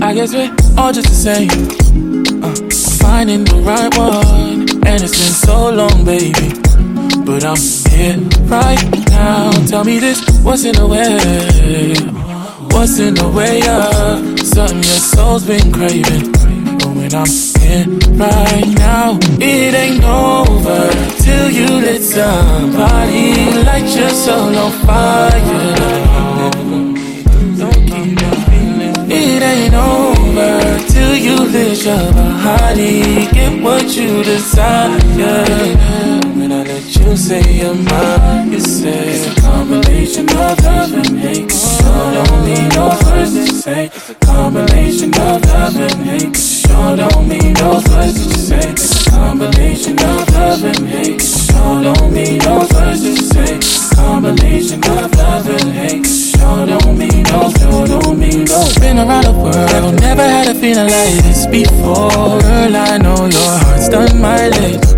I guess we're all just the same. Finding the right one, and it's been so long, baby. But I'm here right now. Tell me this, what's in the way? What's in the way of something your soul's been craving? But when I'm in right now, it ain't over till you let somebody light your soul on fire. It ain't over till you lift your body, get what you desire. When I let you say you're mine, you say it's a combination of love and hate. Sure don't mean no words to say. It's a combination of love and hate. Sure don't mean no words to say. It's a combination of love and hate. Sure don't mean no words to say. Combination of love and hate. Sure don't mean no, sure don't mean no. Been around the world, never had a feeling like this before. Girl, I know your heart's done my legs.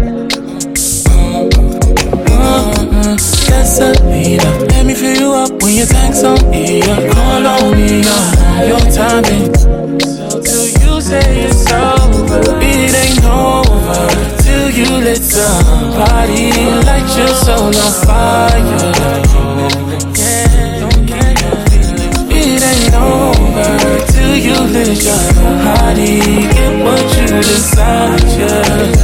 Gasolina, let me fill you up when your tank's on E. Call on me on your timing. So till you say it's over, it ain't over till you let somebody light your soul on fire. It ain't over till you lift your body, get what you desire.